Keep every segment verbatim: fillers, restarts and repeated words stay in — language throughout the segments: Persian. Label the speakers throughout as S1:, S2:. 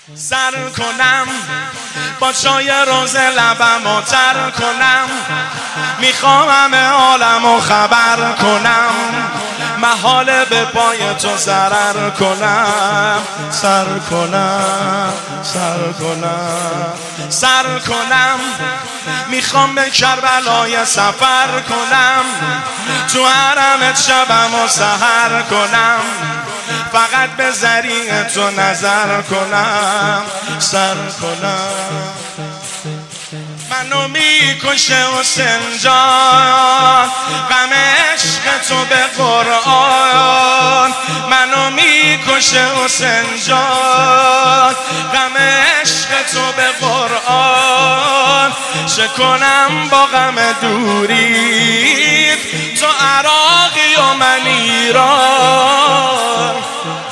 S1: سر کنم با چای روز لبم و تر کنم، میخوام همه عالمو خبر کنم، محاله به پای تو ضرر کنم. سر کنم سر کنم سر کنم، میخوام به کربلای سفر کنم، تو حرمت شبم و سحر کنم، فقط به ذریع تو نظر کنم. سر کنم منو میکشه حسین جان، غم عشق تو به قرآن، منو میکشه حسین جان، غم عشق تو به قرآن، چه کنم با غم دوریت، تو عراقی و من ایران.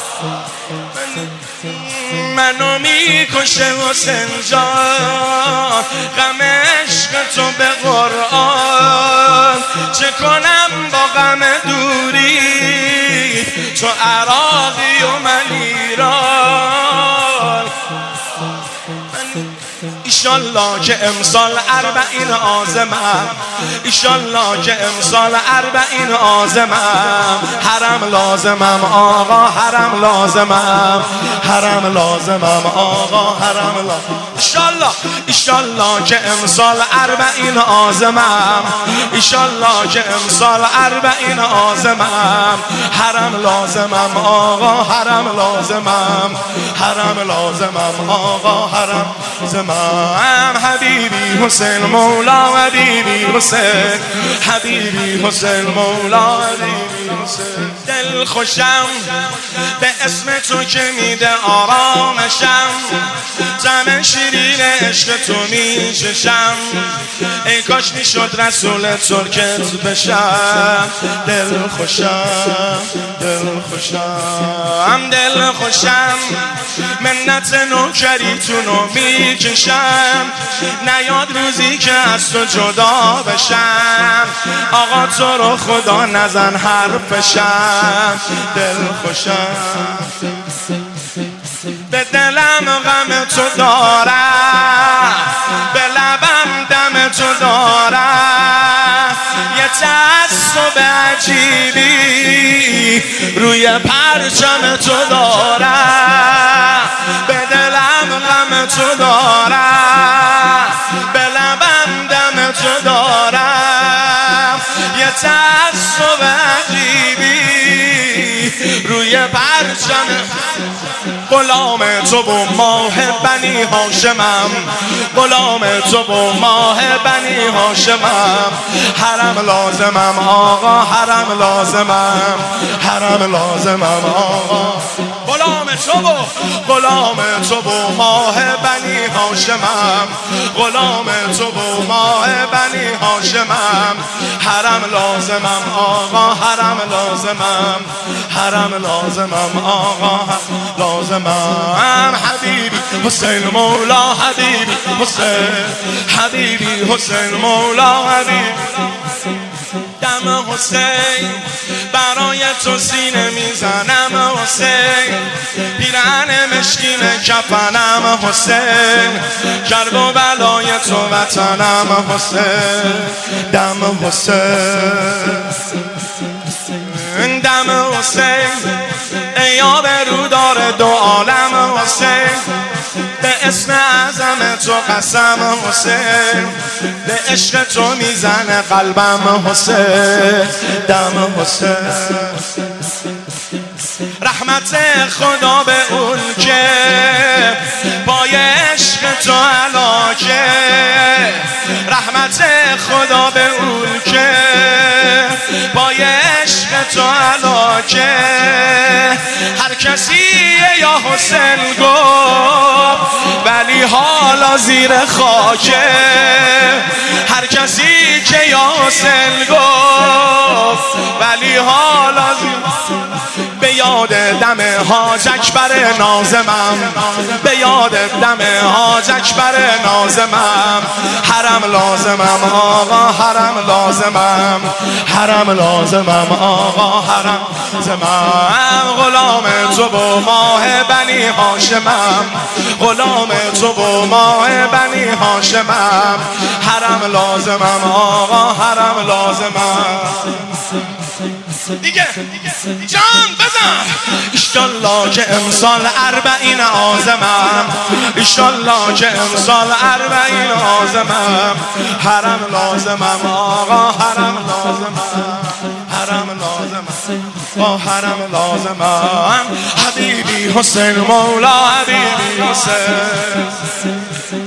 S1: منو میکشه حسین جان، غم عشق تو به قرآن، چه کنم با غم دوری، تو عراقی و من ایران. ایشالله که امسال اربعین آزمم، ایشالله که امسال اربعین آزمم، حرم لازمم آقا حرم لازمم، حرم لازمم آقا حرم لازمم. ایشالله ایشالله که امسال اربعین آزمم، ایشالله که امسال اربعین آزمم، حرم لازمم آقا حرم لازمم، حرم لازمم آقا حرم لازمم. حبیبی حسین مولا حبیبی حسین، حبیبی حسین مولا حبیبی حسین. دل خوشم به اسم تو که میده آرامشم، طعم شیرین عشق تو میچشم، ای کاش میشد رسول ترکت بشم. دل خوشم دل خوشم دل خوشم، منت نوکریتونو میکشم، نیاد روزی که از تو جدا بشم، آقا تو رو خدا نزن حرفشم. دل خوشم به دلم غم تو دارم، به لبم دم تو دارم، یه تعصب عجیبی روی پرچم تو دارم، به دلم غم تو دارم، به لبم دم تو دارم، یه تعصب عجیبی روی پرچم. غلام تو و ماه بنی هاشمم، غلام تو و ماه بنی هاشمم، حرم لازمم آقا حرم لازمم، حرم لازمم آقا. غلام تو و غلام تو و ماه بنی هاشمم، غلام تو و ماه بنی هاشمم، حرم لازمم آقا حرم لازمم، حرم لازمم آقا لازمم. حبیبی حسین مولا حبیبی حسین، حبیبی حسین مولا حبیبی. دم حسین برای تو سینه میزنم حسین، پیرهن مشکین کفنم حسین، کرب و بلای تو وطنم حسین. دم حسین دم حسین ای آبرودار دو عالم حسین، به اسم اعظم تو قسم حسین، به عشق تو میزنه قلبم حسین. دم حسین رحمت خدا به اون که پای عشق تو هلاکه، رحمت خدا به اون که پای عشق تو هلاکه، هر کسی یا حسین گفت ولی حالا زیر خاکه. هر کسی که یاسین گفت ولی حالا به یاد دم حاج اکبر نازمم، به یاد دم حاج اکبر نازمم. حرم لازمم آقا حرم لازمم، حرم لازمم آقا حرم لازمم. غلام تو و ماه بنی هاشمم، غلام تو و ماه بنی هاشمم. حرم لازمم آقا حرم لازمم. دیگه جان بزن. ایشالله که امسال اربعین آزمم، ایشالله که امسال اربعین آزمم. حرم لازمم آقا حرم لازمم، حرم لازمم با حرم لازمم. حبیبی حسین مولا حبیبی حسین.